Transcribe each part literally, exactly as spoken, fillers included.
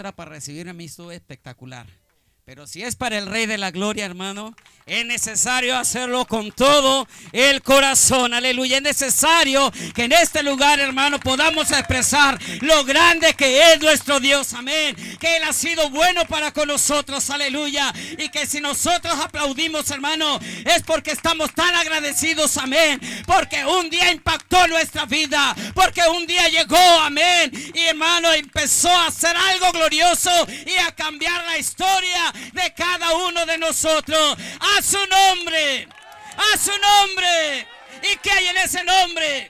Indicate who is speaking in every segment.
Speaker 1: era para recibirme a mí, estuvo espectacular. Pero si es para el Rey de la Gloria, hermano, es necesario hacerlo con todo el corazón. Aleluya. Es necesario que en este lugar, hermano, podamos expresar lo grande que es nuestro Dios. Amén. Que Él ha sido bueno para con nosotros. Aleluya. Y que si nosotros aplaudimos, hermano, es porque estamos tan agradecidos. Amén. Porque un día impactó nuestra vida. Porque un día llegó. Amén. Y hermano, empezó a hacer algo glorioso y a cambiar la historia de cada uno de nosotros. A su nombre, a su nombre. ¿Y qué hay en ese nombre?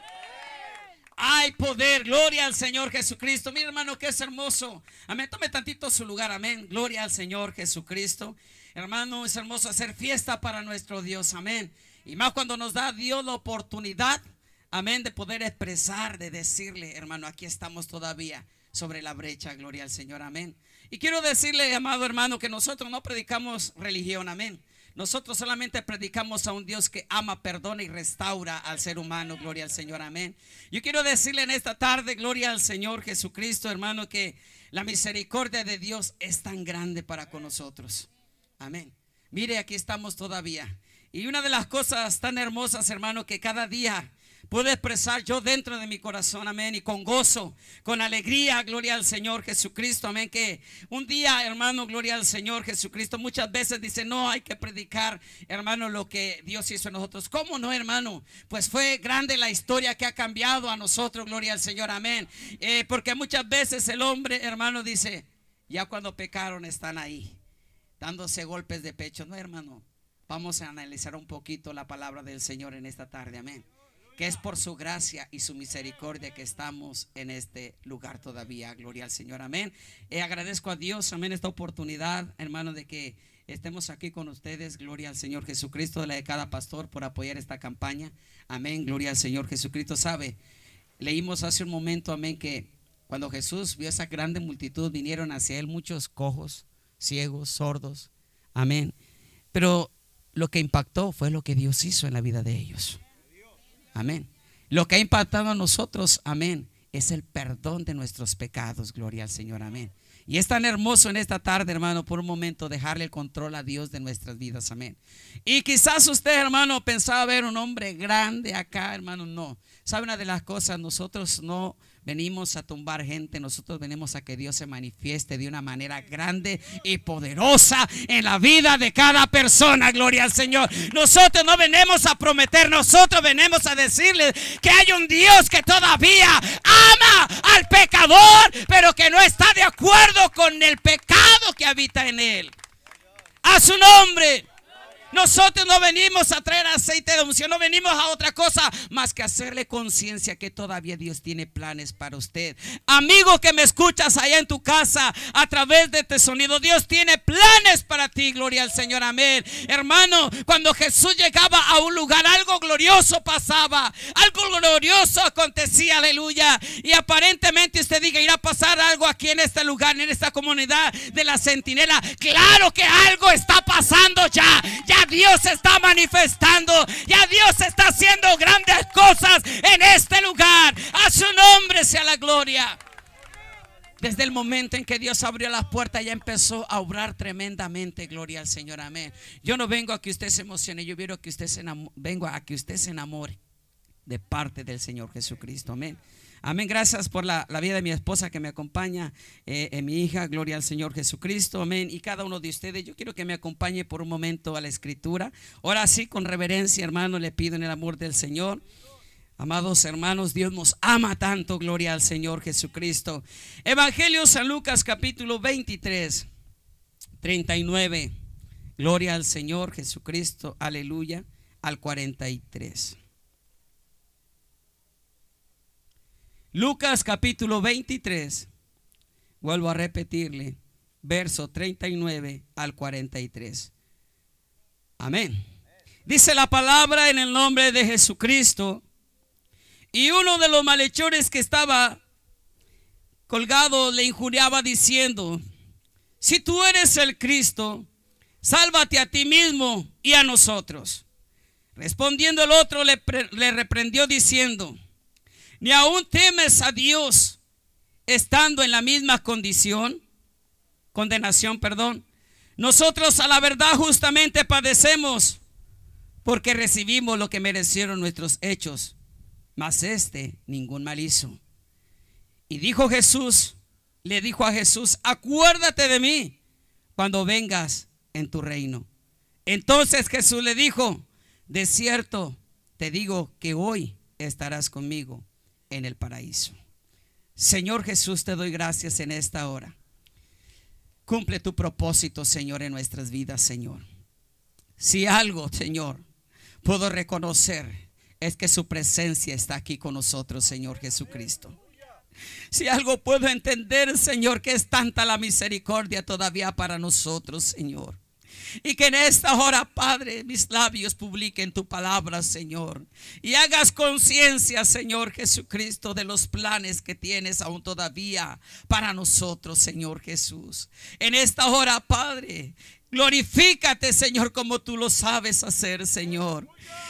Speaker 1: Hay poder. Gloria al Señor Jesucristo. Mira, hermano, que es hermoso. Amén. Tome tantito su lugar. Amén. Gloria al Señor Jesucristo. Hermano, es hermoso hacer fiesta para nuestro Dios. Amén. Y más cuando nos da Dios la oportunidad, amén, de poder expresar, de decirle, hermano, aquí estamos todavía sobre la brecha. Gloria al Señor. Amén. Y quiero decirle, amado hermano, que nosotros no predicamos religión. Amén. Nosotros solamente predicamos a un Dios que ama, perdona y restaura al ser humano. Gloria al Señor. Amén. Yo quiero decirle en esta tarde, gloria al Señor Jesucristo, hermano, que la misericordia de Dios es tan grande para con nosotros. Amén. Mire, aquí estamos todavía. Y una de las cosas tan hermosas, hermano, que cada día puedo expresar yo dentro de mi corazón, amén, y con gozo, con alegría, gloria al Señor Jesucristo, amén, que un día, hermano, gloria al Señor Jesucristo, muchas veces dice, no hay que predicar, hermano, lo que Dios hizo en nosotros. ¿Cómo no, hermano? Pues fue grande la historia que ha cambiado a nosotros, gloria al Señor, amén, eh, porque muchas veces el hombre, hermano, dice, ya cuando pecaron están ahí, dándose golpes de pecho. No, hermano, vamos a analizar un poquito la palabra del Señor en esta tarde, amén. Que es por su gracia y su misericordia que estamos en este lugar todavía. Gloria al Señor, amén. Eh, agradezco a Dios, amén, esta oportunidad, hermano, de que estemos aquí con ustedes. Gloria al Señor Jesucristo, de la de cada pastor, por apoyar esta campaña. Amén, gloria al Señor Jesucristo. Sabe, leímos hace un momento, amén, que cuando Jesús vio esa grande multitud, vinieron hacia él muchos cojos, ciegos, sordos. Amén. Pero lo que impactó fue lo que Dios hizo en la vida de ellos. Amén. Lo que ha impactado a nosotros, amén, es el perdón de nuestros pecados. Gloria al Señor, amén. Y es tan hermoso en esta tarde, hermano, por un momento dejarle el control a Dios de nuestras vidas, amén. Y quizás usted, hermano, pensaba ver un hombre grande acá, hermano. No. ¿Sabe una de las cosas? Nosotros no venimos a tumbar gente, nosotros venimos a que Dios se manifieste de una manera grande y poderosa en la vida de cada persona. Gloria al Señor. Nosotros no venimos a prometer, nosotros venimos a decirles que hay un Dios que todavía ama al pecador, pero que no está de acuerdo con el pecado que habita en él. A su nombre. Nosotros no venimos a traer aceite de unción, no venimos a otra cosa más que hacerle conciencia que todavía Dios tiene planes para usted. Amigo que me escuchas allá en tu casa a través de este sonido, Dios tiene planes para ti. Gloria al Señor, amén. Hermano, cuando Jesús llegaba a un lugar, algo glorioso pasaba, algo glorioso acontecía, aleluya. Y aparentemente usted diga, irá a pasar algo aquí en este lugar, en esta comunidad de la Centinela. Claro que algo está pasando ya, ya Dios se está manifestando, ya Dios está haciendo grandes cosas en este lugar. A su nombre sea la gloria. Desde el momento en que Dios abrió las puertas, ya empezó a obrar tremendamente. Gloria al Señor, amén. Yo no vengo a que usted se emocione, yo vengo a que usted se enamore, vengo a que usted se enamore de parte del Señor Jesucristo, amén. Amén, gracias por la, la vida de mi esposa que me acompaña, eh, eh, mi hija, gloria al Señor Jesucristo, amén. Y cada uno de ustedes, yo quiero que me acompañe por un momento a la escritura. Ahora sí, con reverencia, hermano, le pido en el amor del Señor. Amados hermanos, Dios nos ama tanto, gloria al Señor Jesucristo. Evangelio San Lucas capítulo veintitrés, treinta y nueve, gloria al Señor Jesucristo, aleluya, al cuarenta y tres. Lucas capítulo veintitrés, vuelvo a repetirle, verso treinta y nueve al cuarenta y tres. Amén. Dice la palabra en el nombre de Jesucristo. Y uno de los malhechores que estaba colgado le injuriaba diciendo: si tú eres el Cristo, sálvate a ti mismo y a nosotros. Respondiendo el otro le, le reprendió diciendo: ¿ni aún temes a Dios estando en la misma condición? condenación, perdón. Nosotros a la verdad justamente padecemos, porque recibimos lo que merecieron nuestros hechos, mas este ningún mal hizo. Y dijo Jesús, le dijo a Jesús: acuérdate de mí cuando vengas en tu reino. Entonces Jesús le dijo: de cierto te digo que hoy estarás conmigo en el paraíso. Señor Jesús, te doy gracias en esta hora. Cumple tu propósito, Señor, en nuestras vidas, Señor. Si algo, Señor, puedo reconocer, es que su presencia está aquí con nosotros, Señor Jesucristo. Si algo puedo entender, Señor, que es tanta la misericordia todavía para nosotros, Señor. Y que en esta hora, Padre, mis labios publiquen tu palabra, Señor. Y hagas conciencia, Señor Jesucristo, de los planes que tienes aún todavía para nosotros, Señor Jesús. En esta hora, Padre, glorifícate, Señor, como tú lo sabes hacer, Señor.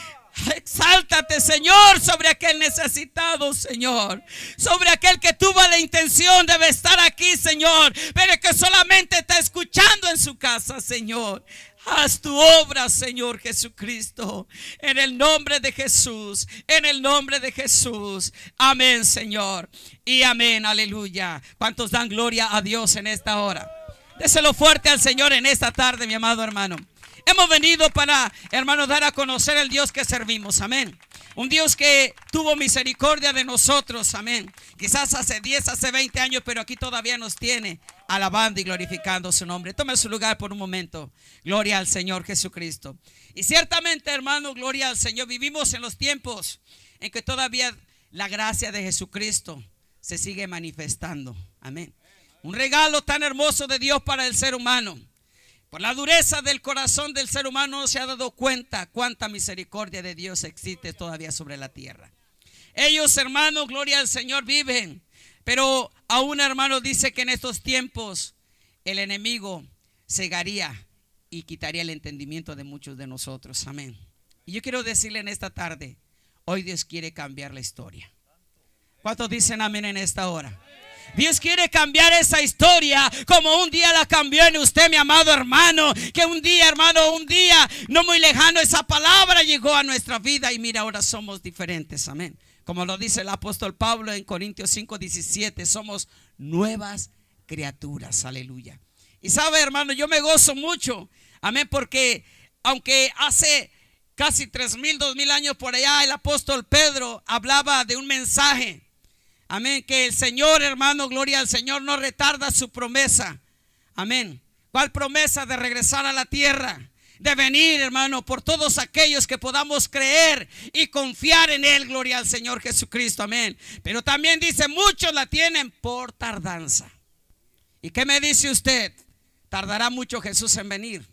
Speaker 1: Exáltate, Señor, sobre aquel necesitado, Señor, sobre aquel que tuvo la intención de estar aquí, Señor, pero que solamente está escuchando en su casa, Señor. Haz tu obra, Señor Jesucristo, en el nombre de Jesús, en el nombre de Jesús. Amén, Señor, y amén, aleluya. ¿Cuántos dan gloria a Dios en esta hora? Déselo fuerte al Señor en esta tarde, mi amado hermano. Hemos venido para, hermano, dar a conocer el Dios que servimos, amén. Un Dios que tuvo misericordia de nosotros, amén. Quizás hace diez, hace veinte años, pero aquí todavía nos tiene alabando y glorificando su nombre. Tome su lugar por un momento. Gloria al Señor Jesucristo. Y ciertamente, hermano, gloria al Señor. Vivimos en los tiempos en que todavía la gracia de Jesucristo se sigue manifestando, amén. Un regalo tan hermoso de Dios para el ser humano. Por la dureza del corazón del ser humano no se ha dado cuenta cuánta misericordia de Dios existe todavía sobre la tierra. Ellos, hermanos, gloria al Señor, viven. Pero aún, hermano, dice que en estos tiempos el enemigo cegaría y quitaría el entendimiento de muchos de nosotros. Amén. Y yo quiero decirle en esta tarde, hoy Dios quiere cambiar la historia. ¿Cuántos dicen amén en esta hora? Dios quiere cambiar esa historia como un día la cambió en usted, mi amado hermano. Que un día, hermano, un día no muy lejano esa palabra llegó a nuestra vida y mira, ahora somos diferentes, amén. Como lo dice el apóstol Pablo en Corintios cinco diecisiete, somos nuevas criaturas, aleluya. Y sabe, hermano, yo me gozo mucho, amén, porque aunque hace casi tres mil, dos mil años por allá el apóstol Pedro hablaba de un mensaje, amén, que el Señor, hermano, gloria al Señor, no retarda su promesa. Amén. ¿Cuál promesa? De regresar a la tierra, de venir, hermano, por todos aquellos que podamos creer y confiar en Él, gloria al Señor Jesucristo, amén. Pero también dice, muchos la tienen por tardanza. ¿Y qué me dice usted? ¿Tardará mucho Jesús en venir?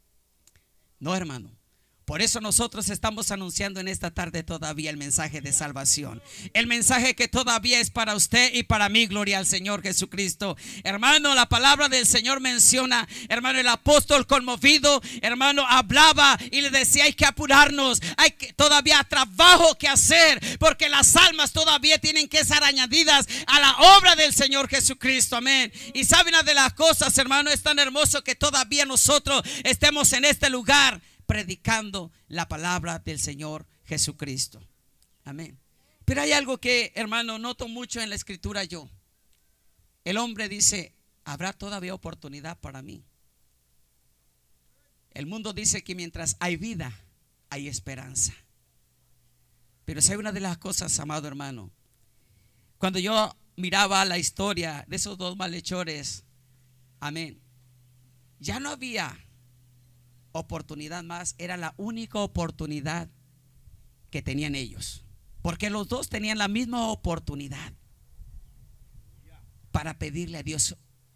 Speaker 1: No, hermano. Por eso nosotros estamos anunciando en esta tarde todavía el mensaje de salvación. El mensaje que todavía es para usted y para mí, gloria al Señor Jesucristo. Hermano, la palabra del Señor menciona, hermano, el apóstol conmovido, hermano, hablaba y le decía, hay que apurarnos, hay que, todavía trabajo que hacer, porque las almas todavía tienen que ser añadidas a la obra del Señor Jesucristo, amén. Y saben, una de las cosas, hermano, es tan hermoso que todavía nosotros estemos en este lugar predicando la palabra del Señor Jesucristo, amén. Pero hay algo que, hermano, noto mucho en la escritura yo. El hombre dice, ¿habrá todavía oportunidad para mí? El mundo dice que mientras hay vida, hay esperanza. Pero si hay una de las cosas, amado hermano, cuando yo miraba la historia de esos dos malhechores, amén, ya no había oportunidad más, era la única oportunidad que tenían ellos, porque los dos tenían la misma oportunidad para pedirle a Dios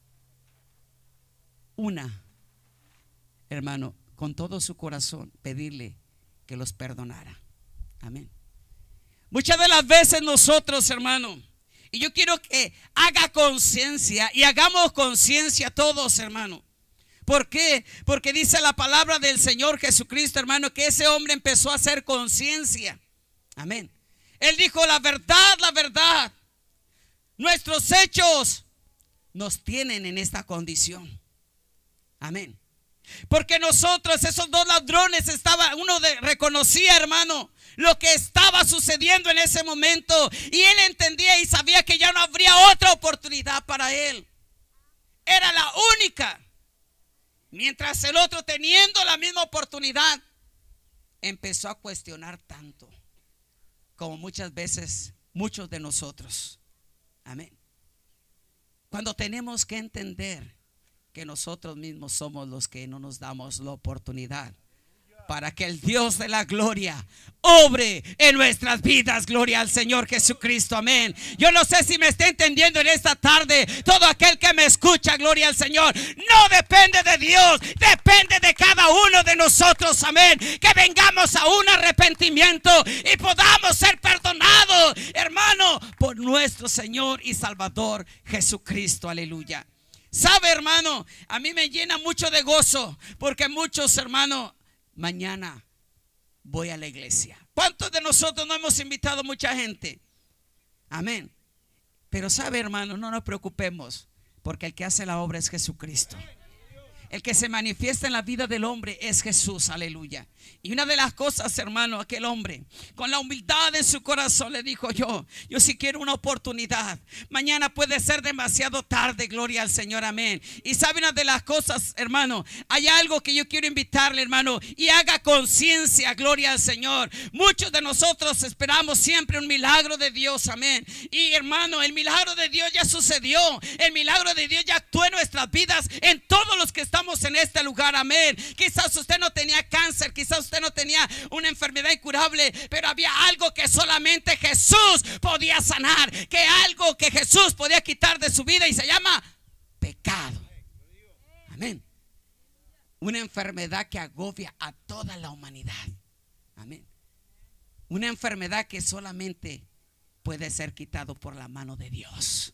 Speaker 1: una, hermano, con todo su corazón, pedirle que los perdonara, amén. Muchas de las veces nosotros, hermano, y yo quiero que haga conciencia y hagamos conciencia todos, hermano. ¿Por qué? Porque dice la palabra del Señor Jesucristo, hermano, que ese hombre empezó a hacer conciencia. Amén. Él dijo, la verdad, la verdad, nuestros hechos nos tienen en esta condición. Amén. Porque nosotros, esos dos ladrones, estaba, uno de, reconocía, hermano, lo que estaba sucediendo en ese momento, y él entendía y sabía que ya no habría otra oportunidad para él. Era la única. Mientras el otro, teniendo la misma oportunidad, empezó a cuestionar tanto, como muchas veces muchos de nosotros. Amén. Cuando tenemos que entender que nosotros mismos somos los que no nos damos la oportunidad para que el Dios de la gloria obre en nuestras vidas. Gloria al Señor Jesucristo, amén. Yo no sé si me está entendiendo en esta tarde. Todo aquel que me escucha, gloria al Señor, no depende de Dios, depende de cada uno de nosotros, amén. Que vengamos a un arrepentimiento y podamos ser perdonados, hermano, por nuestro Señor y Salvador Jesucristo, aleluya. Sabe, hermano, a mí me llena mucho de gozo, porque muchos, hermano, mañana voy a la iglesia. ¿Cuántos de nosotros no hemos invitado a mucha gente? Amén. Pero sabe, hermano, no nos preocupemos, porque el que hace la obra es Jesucristo. El que se manifiesta en la vida del hombre es Jesús, aleluya. Y una de las cosas, hermano, aquel hombre con la humildad en su corazón le dijo: yo, yo sí quiero una oportunidad. Mañana puede ser demasiado tarde, gloria al Señor, amén. Y sabe una de las cosas, hermano, hay algo que yo quiero invitarle, hermano, y haga conciencia, gloria al Señor. Muchos de nosotros esperamos siempre un milagro de Dios, amén. Y hermano, el milagro de Dios ya sucedió. El milagro de Dios ya actuó en nuestras vidas, en todos los que estamos en este lugar, amén. Quizás usted no tenía cáncer, quizás usted no tenía una enfermedad incurable, pero había algo que solamente Jesús podía sanar, que algo que Jesús podía quitar de su vida, y se llama pecado. Amén. Una enfermedad que agobia a toda la humanidad. Amén. Una enfermedad que solamente puede ser quitado por la mano de Dios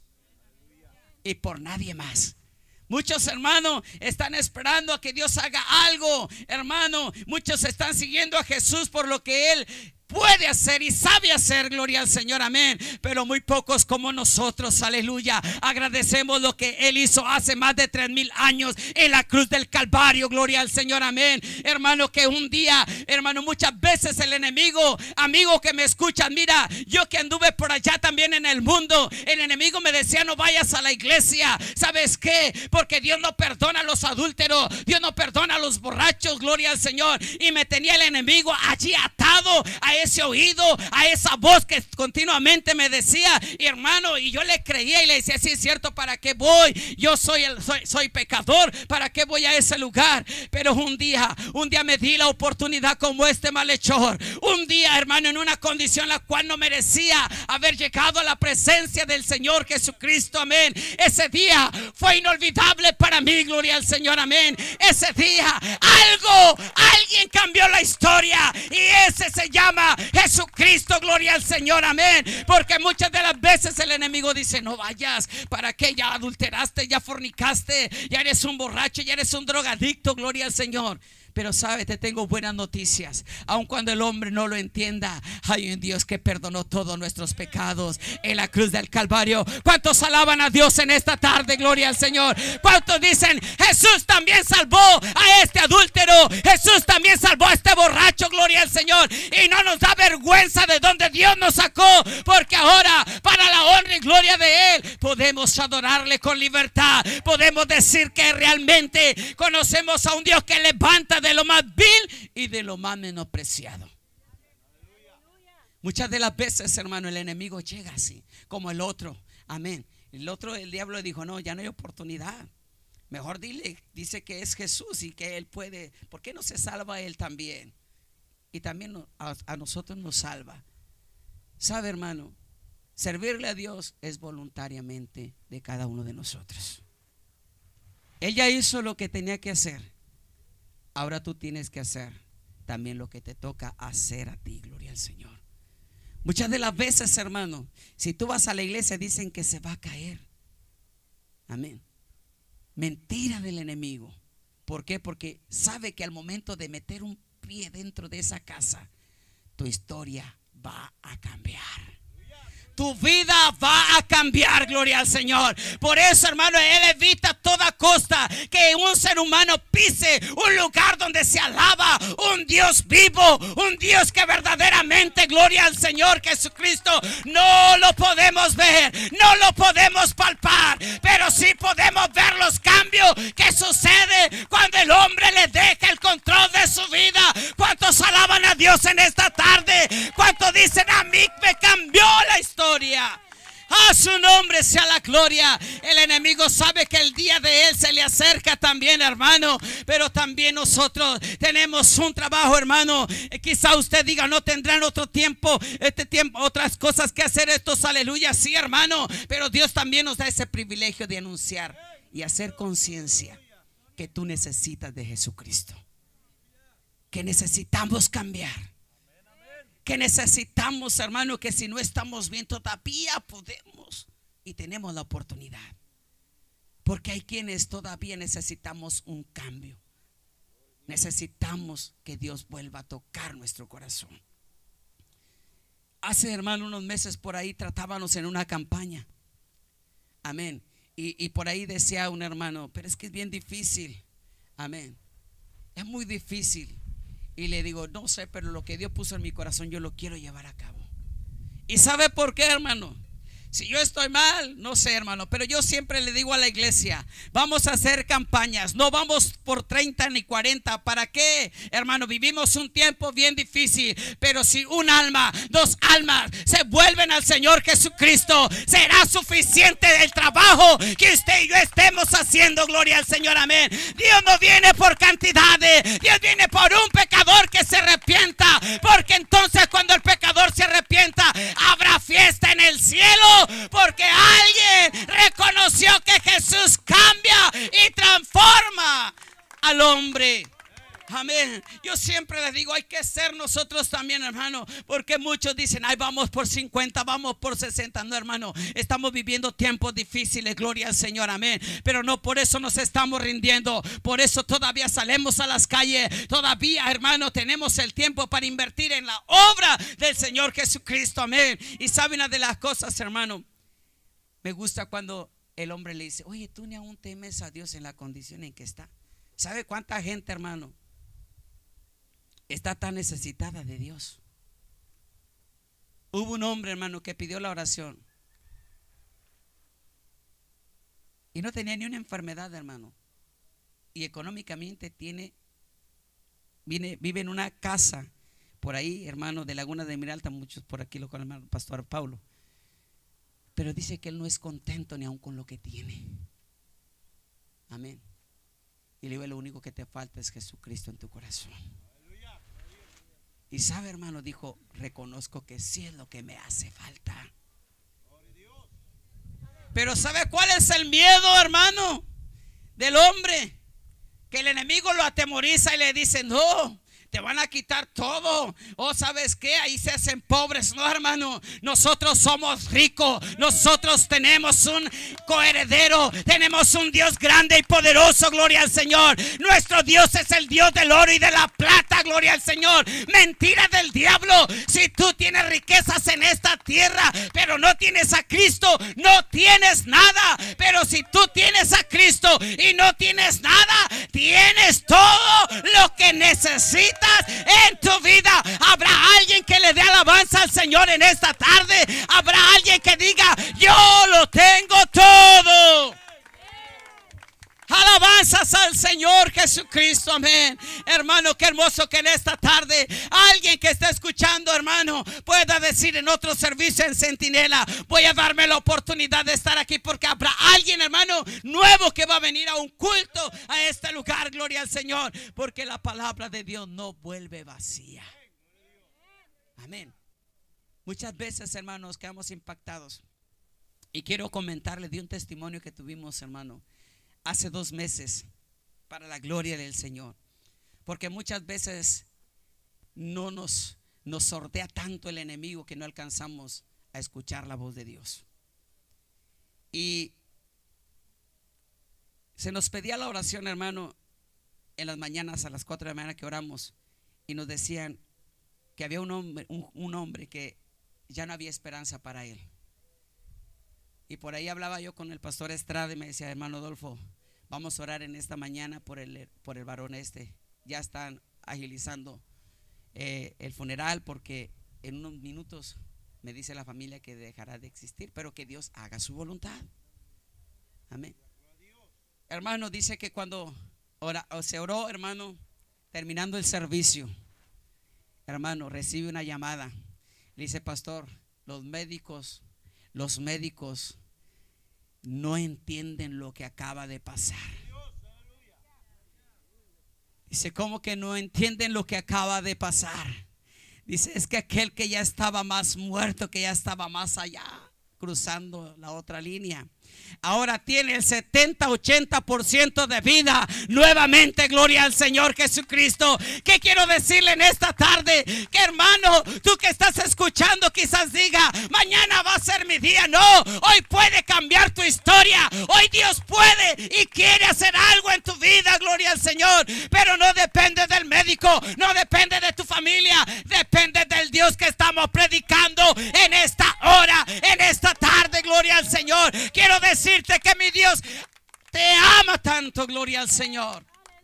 Speaker 1: y por nadie más. Muchos, hermanos, están esperando a que Dios haga algo, hermano. Muchos están siguiendo a Jesús por lo que Él puede hacer y sabe hacer, gloria al Señor, amén. Pero muy pocos como nosotros, aleluya, agradecemos lo que Él hizo hace más de tres mil años en la cruz del Calvario, gloria al Señor, amén. Hermano, que un día, hermano, muchas veces el enemigo, amigo que me escuchan, mira, yo que anduve por allá también en el mundo, el enemigo me decía: no vayas a la iglesia. ¿Sabes qué? Porque Dios no perdona a los adúlteros, Dios no perdona a los borrachos, gloria al Señor. Y me tenía el enemigo allí atado a ese oído, a esa voz que continuamente me decía, y hermano, y yo le creía y le decía: sí, es cierto, ¿para qué voy? Yo soy, el, soy, soy pecador, ¿para qué voy a ese lugar? Pero un día, un día me di la oportunidad como este malhechor. Un día, hermano, en una condición la cual no merecía haber llegado a la presencia del Señor Jesucristo, amén. Ese día fue inolvidable para mí, gloria al Señor, amén. Ese día algo, alguien cambió la historia, y ese se llama Jesucristo, gloria al Señor, amén. Porque muchas de las veces el enemigo dice: no vayas, ¿para qué? Ya adulteraste, ya fornicaste, ya eres un borracho, ya eres un drogadicto, gloria al Señor. Pero sabes, te tengo buenas noticias. Aun cuando el hombre no lo entienda, hay un Dios que perdonó todos nuestros pecados en la cruz del Calvario. ¿Cuántos alaban a Dios en esta tarde? Gloria al Señor. ¿Cuántos dicen: Jesús también salvó a este adúltero, Jesús también salvó a este borracho, gloria al Señor? Y no nos da vergüenza de donde Dios nos sacó, porque ahora, para la honra y gloria de Él, podemos adorarle con libertad. Podemos decir que realmente conocemos a un Dios que levanta de de lo más vil y de lo más menospreciado. Muchas de las veces, hermano, el enemigo llega así, como el otro, amén. El otro, el diablo dijo: no, ya no hay oportunidad. Mejor dile, dice que es Jesús y que Él puede. ¿Por qué no se salva Él también? Y también a, a nosotros nos salva. ¿Sabe, hermano? Servirle a Dios es voluntariamente de cada uno de nosotros. Ella hizo lo que tenía que hacer. Ahora tú tienes que hacer también lo que te toca hacer a ti, gloria al Señor. Muchas de las veces, hermano, si tú vas a la iglesia, dicen que se va a caer. Amén. Mentira del enemigo. ¿Por qué? Porque sabe que al momento de meter un pie dentro de esa casa, tu historia va a cambiar. tu vida va a cambiar, gloria al Señor. Por eso, hermano, Él evita a toda costa que un ser humano pise un lugar donde se alaba un Dios vivo, un Dios que verdaderamente, gloria al Señor Jesucristo, no lo podemos ver, no lo podemos palpar, pero sí podemos ver los cambios que sucede cuando el hombre le deja el control de su vida. ¿Cuántos alaban a Dios en esta tarde? ¿Cuántos dicen: a mí me cambió la historia? A su nombre sea la gloria. El enemigo sabe que el día de Él se le acerca también, hermano. Pero también nosotros tenemos un trabajo, hermano. Eh, quizá usted diga: no tendrán otro tiempo, este tiempo, otras cosas que hacer estos, aleluya. Sí, hermano. Pero Dios también nos da ese privilegio de anunciar y hacer conciencia que tú necesitas de Jesucristo, que necesitamos cambiar, que necesitamos, hermano, que si no estamos bien todavía podemos y tenemos la oportunidad, porque hay quienes todavía necesitamos un cambio. Necesitamos que Dios vuelva a tocar nuestro corazón. Hace, hermano, unos meses por ahí tratábamos en una campaña, amén, y, y por ahí decía un hermano: pero es que es bien difícil, amén, es muy difícil. Y le digo: no sé, pero lo que Dios puso en mi corazón yo lo quiero llevar a cabo. ¿Y sabe por qué, hermano? Si yo estoy mal, no sé, hermano, pero yo siempre le digo a la iglesia: vamos a hacer campañas, no vamos por treinta ni cuarenta. ¿Para qué, hermano? Vivimos un tiempo bien difícil, pero si un alma, dos almas se vuelven al Señor Jesucristo, será suficiente el trabajo que usted y yo estemos haciendo, gloria al Señor, amén. Dios no viene por cantidades, Dios viene por un pecador que se arrepienta, porque entonces cuando el pecador se arrepienta habrá fiesta en el cielo, porque alguien reconoció que Jesús cambia y transforma al hombre. Amén. Yo siempre les digo: hay que ser nosotros también, hermano, porque muchos dicen: ay, vamos por cincuenta, vamos por sesenta. No, hermano, estamos viviendo tiempos difíciles, gloria al Señor, amén. Pero no por eso nos estamos rindiendo. Por eso todavía salimos a las calles. Todavía, hermano, tenemos el tiempo para invertir en la obra del Señor Jesucristo, amén. Y saben, una de las cosas, hermano, me gusta cuando el hombre le dice: oye, tú ni aún temes a Dios en la condición en que está. ¿Sabe cuánta gente, hermano, está tan necesitada de Dios? Hubo un hombre, hermano, que pidió la oración y no tenía ni una enfermedad, hermano, y económicamente tiene, viene, vive en una casa por ahí, hermano, de Laguna de Miralta. Muchos por aquí lo conocen, el pastor Paulo. Pero dice que él no es contento ni aún con lo que tiene. Amén. Y le digo: lo único que te falta es Jesucristo en tu corazón. Y sabe, hermano, dijo: reconozco que sí es lo que me hace falta. Pero ¿sabe cuál es el miedo, hermano, del hombre? Que el enemigo lo atemoriza y le dice: no, te van a quitar todo. O ¿sabes qué? Ahí se hacen pobres. No, hermano, nosotros somos ricos. Nosotros tenemos un coheredero. Tenemos un Dios grande y poderoso, gloria al Señor. Nuestro Dios es el Dios del oro y de la plata, gloria al Señor. Mentira del diablo. Si tú tienes riquezas en esta tierra, pero no tienes a Cristo, no tienes nada. Pero si tú tienes a Cristo y no tienes nada, tienes todo lo que necesitas en tu vida. Habrá alguien que le dé alabanza al Señor en esta tarde. Habrá alguien que diga: yo lo tengo todo. Alabanzas al Señor Jesucristo, amén. Hermano, qué hermoso que en esta tarde alguien que está escuchando, hermano, pueda decir en otro servicio en Centinela: voy a darme la oportunidad de estar aquí, porque habrá alguien, hermano, nuevo que va a venir a un culto a este lugar, gloria al Señor, porque la palabra de Dios no vuelve vacía. Amén. Muchas veces, hermanos, quedamos impactados. Y quiero comentarles de un testimonio que tuvimos, hermano, hace dos meses, para la gloria del Señor. Porque muchas veces no nos, nos sortea tanto el enemigo que no alcanzamos a escuchar la voz de Dios. Y se nos pedía la oración, hermano, en las mañanas a las cuatro de la mañana que oramos, y nos decían que había un hombre, un, un hombre que ya no había esperanza para él. Y por ahí hablaba yo con el pastor Estrada y me decía, hermano Adolfo, vamos a orar en esta mañana por el, por el varón este. Ya están agilizando eh, el funeral porque en unos minutos me dice la familia que dejará de existir, pero que Dios haga su voluntad. Amén. Hermano, dice que cuando ora, se oró, hermano, terminando el servicio, hermano, recibe una llamada. Le dice, pastor, los médicos, los médicos no entienden lo que acaba de pasar. Dice, ¿cómo que no entienden lo que acaba de pasar? Dice, es que aquel que ya estaba más muerto, que ya estaba más allá, cruzando la otra línea, ahora tiene el setenta, ochenta por ciento de vida nuevamente. Gloria al Señor Jesucristo. ¿Qué quiero decirle en esta tarde? Que hermano, tú que estás escuchando quizás diga, mañana va a ser mi día. No, hoy puede cambiar tu historia. Hoy Dios puede y quiere hacer algo en tu vida. Gloria al Señor. Pero no depende del médico, no depende de tu familia, depende del Dios que estamos predicando en esta hora, en esta tarde. Gloria al Señor. Quiero decirte que mi Dios te ama tanto. Gloria al Señor.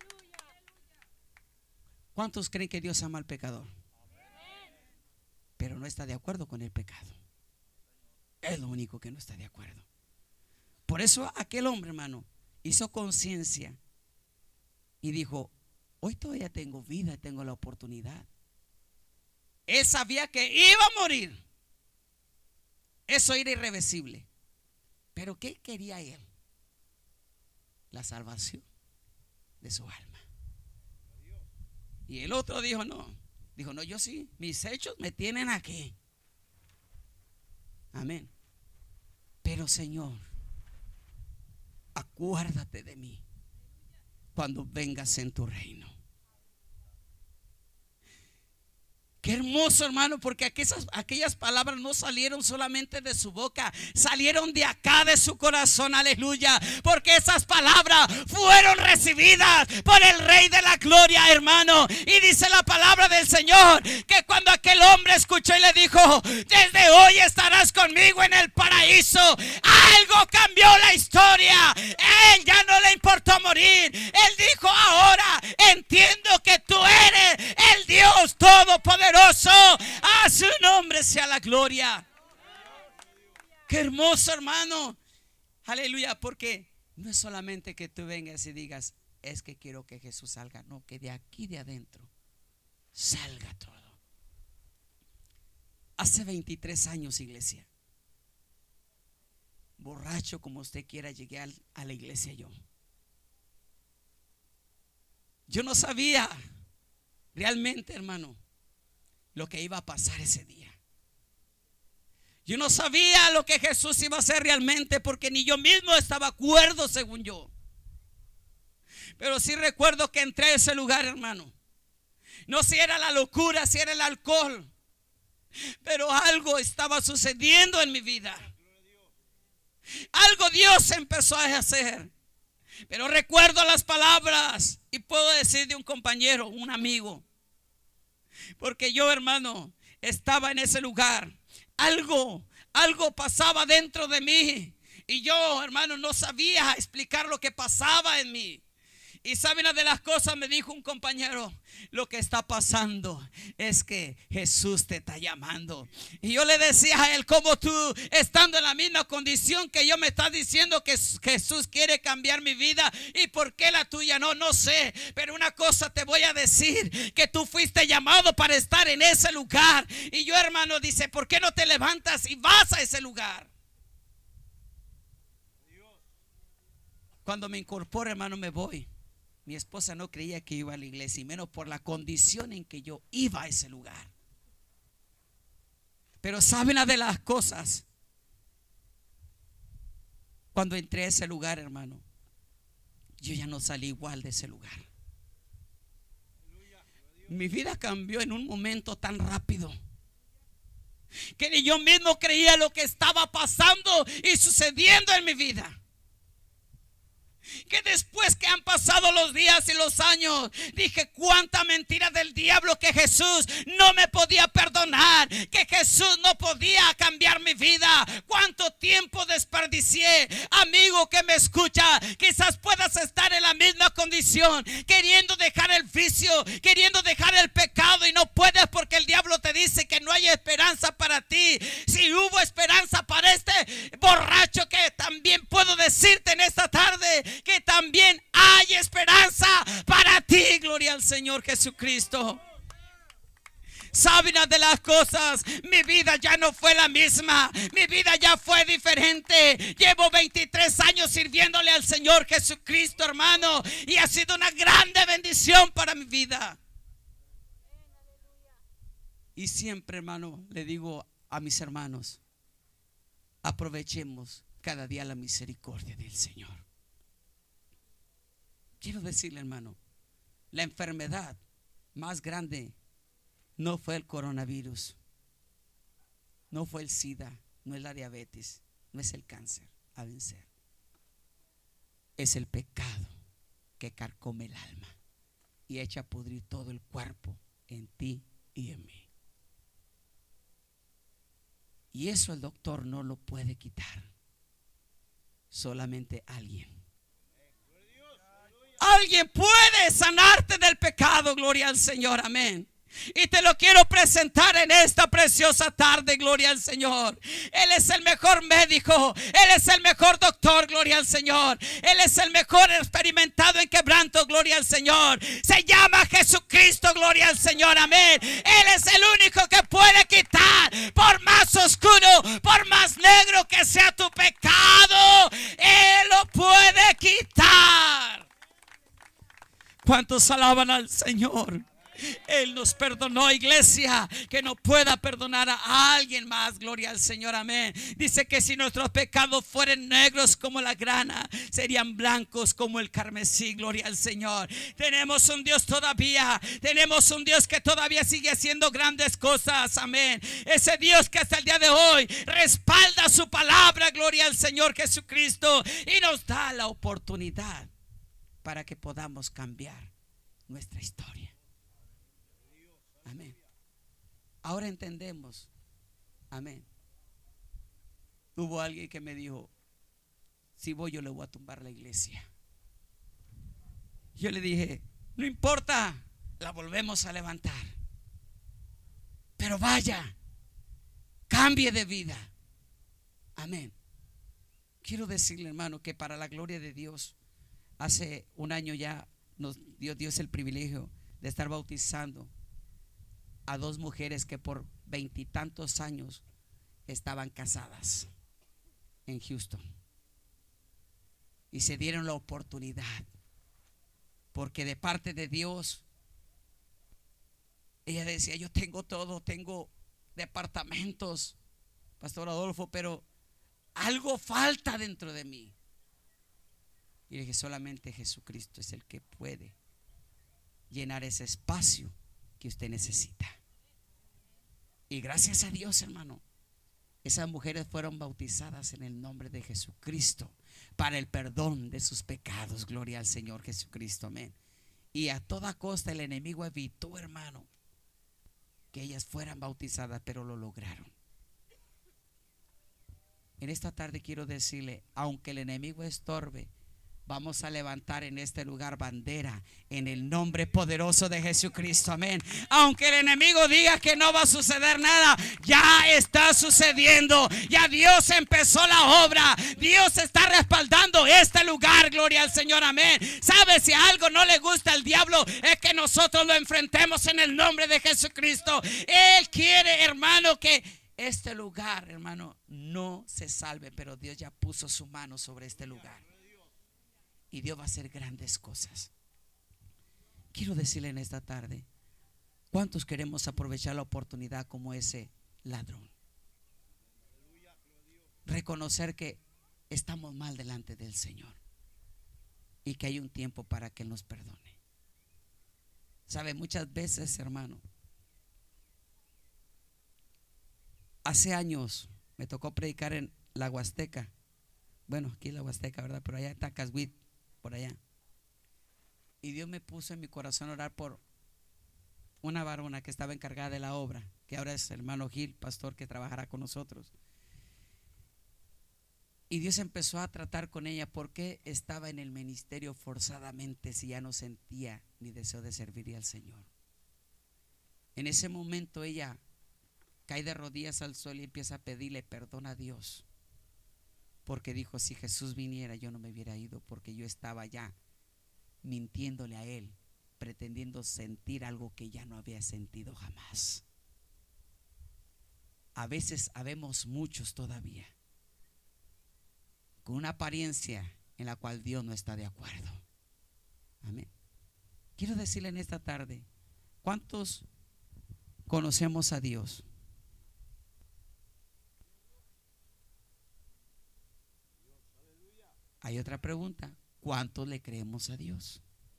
Speaker 1: ¿Cuántos creen que Dios ama al pecador? Pero no está de acuerdo con el pecado. Es lo único que no está de acuerdo. Por eso aquel hombre, hermano, hizo conciencia y dijo, hoy todavía tengo vida, tengo la oportunidad. Él sabía que iba a morir. Eso era irreversible. Pero ¿qué quería él? La salvación de su alma. Y el otro dijo, no. Dijo, no, yo sí, mis hechos me tienen aquí. Amén. Pero Señor, acuérdate de mí cuando vengas en tu reino. Qué hermoso, hermano, porque aquellas, aquellas palabras no salieron solamente de su boca, salieron de acá, de su corazón, aleluya. Porque esas palabras fueron recibidas por el Rey de la Gloria, hermano. Y dice la palabra del Señor que cuando aquel hombre escuchó y le dijo, desde hoy estarás conmigo en el paraíso, algo cambió la historia. Él ya no le importó morir. Él dijo, ahora entiendo que tú eres el Dios Todopoderoso. A su nombre sea la gloria. Qué hermoso, hermano. Aleluya. Porque no es solamente que tú vengas y digas, es que quiero que Jesús salga. No, que de aquí de adentro salga todo. Hace veintitrés años, iglesia, borracho como usted quiera, llegué a la iglesia yo. Yo no sabía realmente, hermano, lo que iba a pasar ese día. Yo no sabía lo que Jesús iba a hacer realmente, porque ni yo mismo estaba acuerdo según yo. Pero sí recuerdo que entré a ese lugar, hermano. No si era la locura, si era el alcohol, pero algo estaba sucediendo en mi vida. Algo Dios empezó a hacer. Pero recuerdo las palabras y puedo decir de un compañero, un amigo, porque yo, hermano, estaba en ese lugar. Algo, algo pasaba dentro de mí. Y yo, hermano, no sabía explicar lo que pasaba en mí. Y saben, una de las cosas me dijo un compañero, lo que está pasando es que Jesús te está llamando. Y yo le decía a él, como tú, estando en la misma condición que yo, me estás diciendo que Jesús quiere cambiar mi vida, y por qué la tuya no, no sé. Pero una cosa te voy a decir, que tú fuiste llamado para estar en ese lugar. Y yo, hermano, dice, ¿por qué no te levantas y vas a ese lugar? Cuando me incorporo, hermano, me voy. Mi esposa no creía que iba a la iglesia, y menos por la condición en que yo iba a ese lugar. Pero saben una de las cosas, cuando entré a ese lugar, hermano, yo ya no salí igual de ese lugar. Mi vida cambió en un momento tan rápido que ni yo mismo creía lo que estaba pasando y sucediendo en mi vida. que después que han pasado los días y los años, dije cuánta mentira del diablo, que Jesús no me podía perdonar, que Jesús no podía cambiar mi vida. Cuánto tiempo desperdicié. Amigo que me escucha, quizás puedas estar en la misma condición, queriendo dejar el vicio, queriendo dejar el pecado, y no puedes porque el diablo te dice que no hay esperanza para ti. Si hubo esperanza para este borracho, que también puedo decirte en esta tarde que también hay esperanza para ti. Gloria al Señor Jesucristo. ¿Saben de las cosas? Mi vida ya no fue la misma. Mi vida ya fue diferente. Llevo veintitrés años sirviéndole al Señor Jesucristo, hermano, y ha sido una grande bendición para mi vida. Y siempre, hermano, le digo a mis hermanos, aprovechemos cada día la misericordia del Señor. Quiero decirle, hermano, la enfermedad más grande no fue el coronavirus, no fue el SIDA, no es la diabetes, no es el cáncer a vencer. Es el pecado que carcome el alma y echa a pudrir todo el cuerpo en ti y en mí. Y eso el doctor no lo puede quitar. Solamente alguien. Alguien puede sanarte del pecado. Gloria al Señor, amén. Y te lo quiero presentar en esta preciosa tarde, gloria al Señor. Él es el mejor médico, Él es el mejor doctor, gloria al Señor. Él es el mejor experimentado en quebranto, gloria al Señor. Se llama Jesucristo, gloria al Señor, amén. Él es el único que puede quitar, por más oscuro, por más negro que sea tu pecado, Él lo puede quitar. ¿Cuántos alaban al Señor? Él nos perdonó, iglesia, que no pueda perdonar a alguien más. Gloria al Señor, amén. Dice que si nuestros pecados fueran negros como la grana, serían blancos como el carmesí. Gloria al Señor. Tenemos un Dios todavía, tenemos un Dios que todavía sigue haciendo grandes cosas, amén. Ese Dios que hasta el día de hoy respalda su palabra, gloria al Señor Jesucristo, y nos da la oportunidad para que podamos cambiar nuestra historia. Amén. Ahora entendemos. Amén. Hubo alguien que me dijo, si voy yo le voy a tumbar la iglesia. Yo le dije, no importa, la volvemos a levantar, pero vaya, cambie de vida. Amén. Quiero decirle, hermano, que para la gloria de Dios, hace un año ya nos dio Dios el privilegio de estar bautizando a dos mujeres que por veintitantos años estaban casadas en Houston, y se dieron la oportunidad porque de parte de Dios, ella decía, yo tengo todo, tengo departamentos, Pastor Adolfo, pero algo falta dentro de mí. Y dije, solamente Jesucristo es el que puede llenar ese espacio que usted necesita. Y gracias a Dios, hermano, esas mujeres fueron bautizadas en el nombre de Jesucristo para el perdón de sus pecados. Gloria al Señor Jesucristo, amén. Y a toda costa el enemigo evitó, hermano, que ellas fueran bautizadas, pero lo lograron. En esta tarde quiero decirle, aunque el enemigo estorbe, vamos a levantar en este lugar bandera en el nombre poderoso de Jesucristo, amén. Aunque el enemigo diga que no va a suceder nada, ya está sucediendo. Ya Dios empezó la obra. Dios está respaldando este lugar, gloria al Señor, amén. ¿Sabe? Si algo no le gusta al diablo, es que nosotros lo enfrentemos en el nombre de Jesucristo. Él quiere, hermano, que este lugar, hermano, no se salve, pero Dios ya puso su mano sobre este lugar. Y Dios va a hacer grandes cosas. Quiero decirle en esta tarde, ¿cuántos queremos aprovechar la oportunidad como ese ladrón? Reconocer que estamos mal delante del Señor y que hay un tiempo para que Él nos perdone. ¿Sabe? Muchas veces, hermano, hace años me tocó predicar en la Huasteca. Bueno, aquí en la Huasteca, ¿verdad? Pero allá en Tacaswit, por allá. Y Dios me puso en mi corazón orar por una varona que estaba encargada de la obra, que ahora es el hermano Gil, pastor que trabajará con nosotros. Y Dios empezó a tratar con ella porque estaba en el ministerio forzadamente, si ya no sentía ni deseo de servir al Señor. En ese momento ella cae de rodillas al suelo y empieza a pedirle perdón a Dios, porque dijo: si Jesús viniera yo no me hubiera ido, porque yo estaba ya mintiéndole a Él, pretendiendo sentir algo que ya no había sentido jamás. A veces habemos muchos todavía con una apariencia en la cual Dios no está de acuerdo. Amén. Quiero decirle en esta tarde, ¿cuántos conocemos a Dios? Hay otra pregunta: ¿cuántos le creemos a Dios?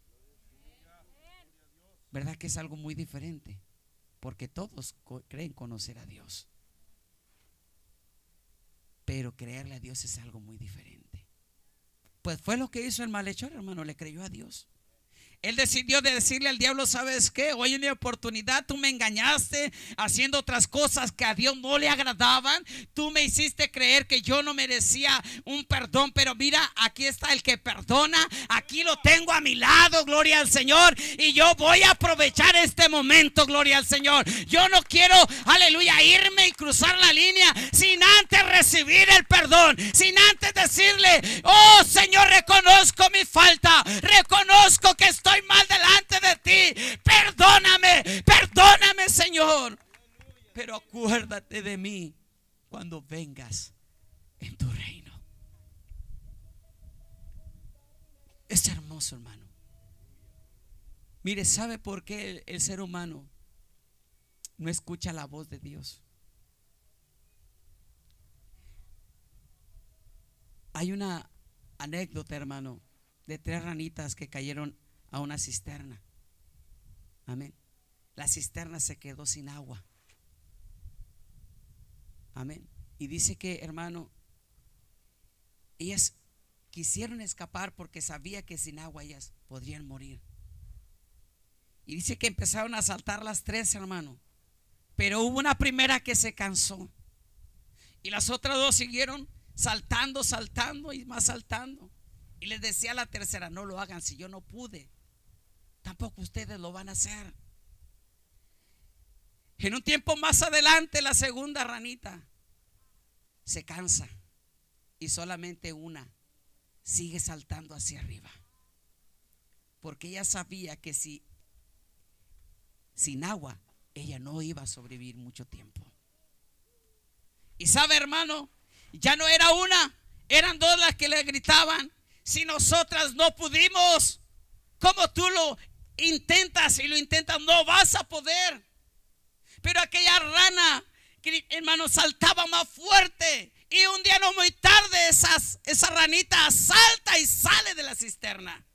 Speaker 1: ¿Verdad que es algo muy diferente? Porque todos creen conocer a Dios, pero creerle a Dios es algo muy diferente. Pues fue lo que hizo el malhechor, hermano, le creyó a Dios. Él decidió de decirle al diablo: ¿sabes qué? Hoy en mi oportunidad tú me engañaste haciendo otras cosas que a Dios no le agradaban. Tú me hiciste creer que yo no merecía un perdón, pero mira, aquí está el que perdona. Aquí lo tengo a mi lado, gloria al Señor. Y yo voy a aprovechar este momento, gloria al Señor. Yo no quiero, aleluya, irme y cruzar la línea sin antes recibir el perdón, sin antes decirle: oh Señor, reconozco mi falta, reconozco que estoy mal delante de ti, perdóname, perdóname, Señor, pero acuérdate de mí cuando vengas en tu reino. Es hermoso, hermano. Mire, ¿sabe por qué el, el ser humano no escucha la voz de Dios? Hay una anécdota, hermano, de tres ranitas que cayeron a una cisterna. Amén. La cisterna se quedó sin agua. Amén. Y dice que, hermano, ellas quisieron escapar porque sabía que sin agua ellas podrían morir. Y dice que empezaron a saltar las tres, hermano, pero hubo una primera que se cansó y las otras dos siguieron saltando, saltando y más saltando. Y les decía a la tercera: no lo hagan, si yo no pude, tampoco ustedes lo van a hacer. En un tiempo más adelante, la segunda ranita se cansa y solamente una sigue saltando hacia arriba, porque ella sabía que si sin agua ella no iba a sobrevivir mucho tiempo. Y sabe, hermano, ya no era una, eran dos las que le gritaban: si nosotras no pudimos, como tú lo intentas y lo intentas, no vas a poder. Pero aquella rana, hermano, saltaba más fuerte. Y un día no muy tarde esas, esa ranita salta y sale de la cisterna.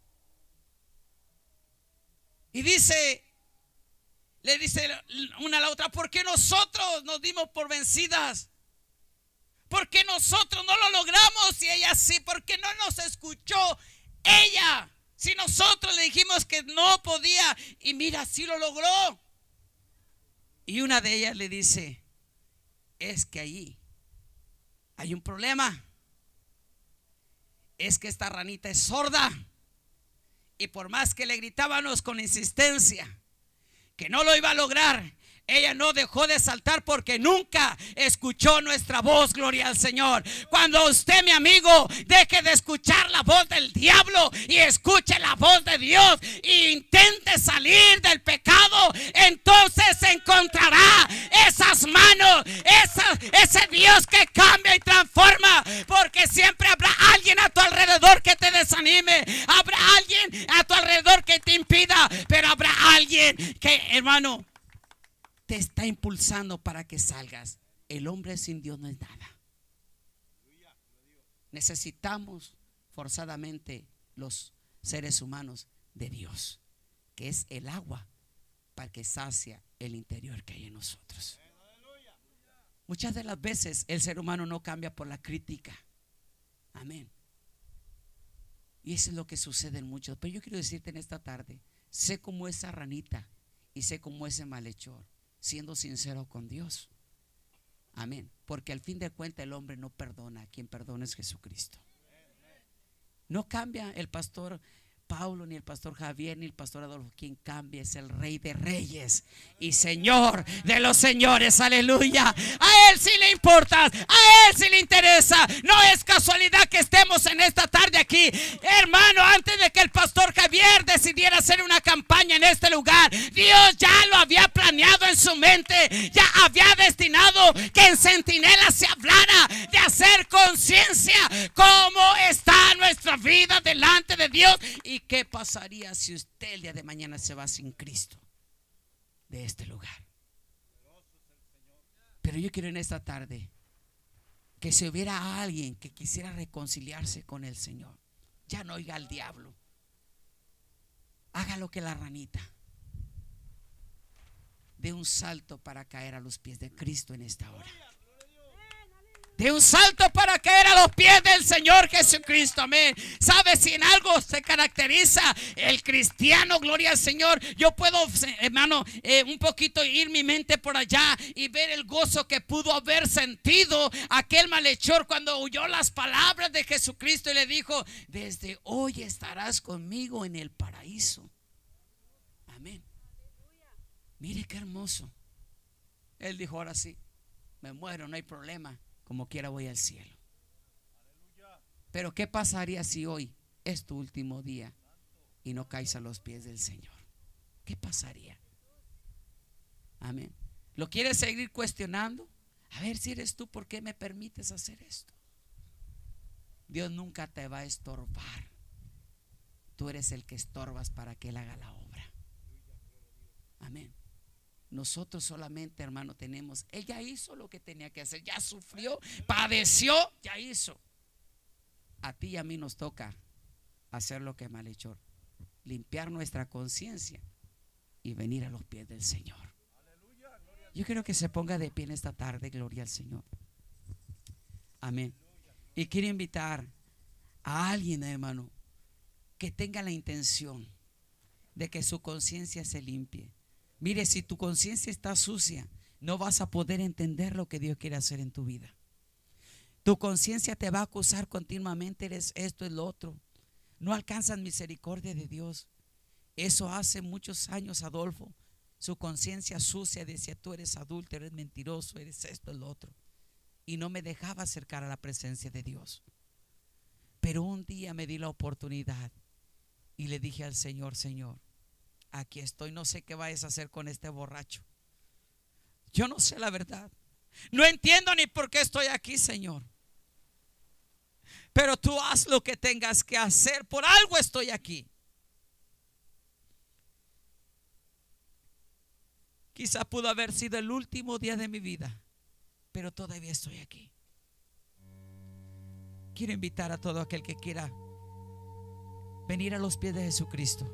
Speaker 1: Y dice, le dice una a la otra: ¿por qué nosotros nos dimos por vencidas? ¿Por qué nosotros no lo logramos? Y ella sí. ¿Por qué no nos escuchó ella? Si nosotros le dijimos que no podía, y mira, sí lo logró. Y una de ellas le dice: es que allí hay un problema. Es que esta ranita es sorda, y por más que le gritábamos con insistencia que no lo iba a lograr, ella no dejó de saltar porque nunca escuchó nuestra voz, gloria al Señor. Cuando usted, mi amigo, deje de escuchar la voz del diablo y escuche la voz de Dios e intente salir del pecado, entonces encontrará esas manos, esa, ese Dios que cambia y transforma. Porque siempre habrá alguien a tu alrededor que te desanime, habrá alguien a tu alrededor que te impida, pero habrá alguien que, hermano, te está impulsando para que salgas. El hombre sin Dios no es nada. Necesitamos forzadamente los seres humanos de Dios, que es el agua para que sacia el interior que hay en nosotros. Muchas de las veces el ser humano no cambia por la crítica. Amén. Y eso es lo que sucede en muchos. Pero yo quiero decirte en esta tarde, sé como esa ranita y sé como ese malhechor, siendo sincero con Dios. Amén. Porque al fin de cuentas el hombre no perdona, quien perdona es Jesucristo. No cambia el pastor Paulo, ni el pastor Javier, ni el pastor Adolfo. Quien cambia es el Rey de Reyes y Señor de los señores. Aleluya. A Él sí le importa, a Él sí le interesa. No es casualidad que estemos en esta tarde aquí, hermano. Antes de que el pastor Javier decidiera hacer una campaña en este lugar, Dios ya lo había planeado en su mente. Ya había destinado que en Centinela se hablara de hacer conciencia cómo está nuestra vida delante de Dios. ¿Y qué pasaría si usted el día de mañana se va sin Cristo de este lugar? Pero yo quiero en esta tarde que si hubiera alguien que quisiera reconciliarse con el Señor, ya no oiga al diablo, haga lo que la ranita, dé un salto para caer a los pies de Cristo en esta hora. De un salto para caer a los pies del Señor Jesucristo. Amén. ¿Sabe si en algo se caracteriza el cristiano? Gloria al Señor. Yo puedo, hermano, eh, un poquito ir mi mente por allá y ver el gozo que pudo haber sentido aquel malhechor cuando oyó las palabras de Jesucristo y le dijo: desde hoy estarás conmigo en el paraíso. Amén. Mire qué hermoso. Él dijo: ahora sí, me muero, no hay problema. Como quiera voy al cielo. Pero ¿qué pasaría si hoy es tu último día y no caes a los pies del Señor? ¿Qué pasaría? Amén. ¿Lo quieres seguir cuestionando? A ver si eres tú, ¿por qué me permites hacer esto? Dios nunca te va a estorbar. Tú eres el que estorbas para que Él haga la obra. Amén. Nosotros solamente, hermano, tenemos, Él ya hizo lo que tenía que hacer, ya sufrió, padeció, ya hizo. A ti y a mí nos toca hacer lo que es malhechor, limpiar nuestra conciencia y venir a los pies del Señor. Yo quiero que se ponga de pie en esta tarde, gloria al Señor. Amén. Y quiero invitar a alguien, hermano, que tenga la intención de que su conciencia se limpie. Mire, si tu conciencia está sucia, no vas a poder entender lo que Dios quiere hacer en tu vida. Tu conciencia te va a acusar continuamente: eres esto, es lo otro. No alcanzas misericordia de Dios. Eso hace muchos años, Adolfo. Su conciencia sucia decía: tú eres adúltero, eres mentiroso, eres esto, es lo otro. Y no me dejaba acercar a la presencia de Dios. Pero un día me di la oportunidad y le dije al Señor: Señor, aquí estoy, no sé qué vayas a hacer con este borracho. Yo no sé la verdad. No entiendo ni por qué estoy aquí, Señor. Pero tú haz lo que tengas que hacer. Por algo estoy aquí. Quizá pudo haber sido el último día de mi vida, pero todavía estoy aquí. Quiero invitar a todo aquel que quiera venir a los pies de Jesucristo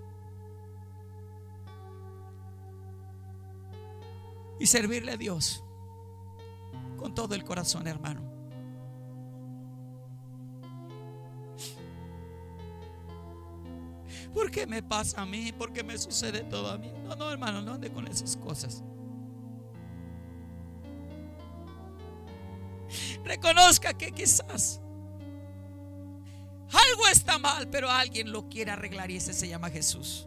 Speaker 1: y servirle a Dios con todo el corazón, hermano. ¿Por qué me pasa a mí? ¿Por qué me sucede todo a mí? No, no, hermano, no ande con esas cosas. Reconozca que quizás algo está mal, pero alguien lo quiere arreglar, y ese se llama Jesús.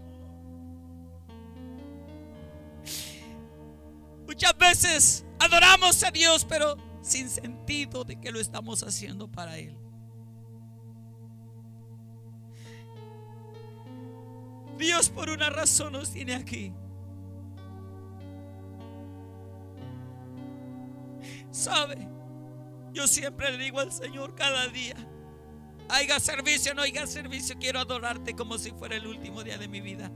Speaker 1: Muchas veces adoramos a Dios, pero sin sentido de que lo estamos haciendo para Él. Dios por una razón nos tiene aquí. ¿Sabe? Yo siempre le digo al Señor cada día: haya servicio, no haya servicio, quiero adorarte como si fuera el último día de mi vida.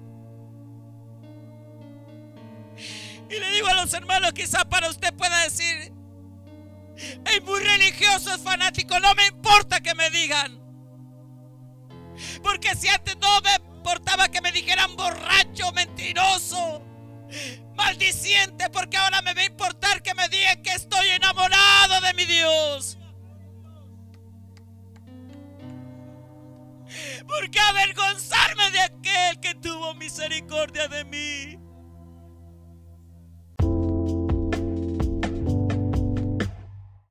Speaker 1: Y le digo a los hermanos, quizá para usted pueda decir: es muy religioso, es fanático. No me importa que me digan, porque si antes no me importaba que me dijeran borracho, mentiroso, maldiciente, porque ahora me va a importar que me digan que estoy enamorado de mi Dios. ¿Por qué avergonzarme de aquel que tuvo misericordia de mí?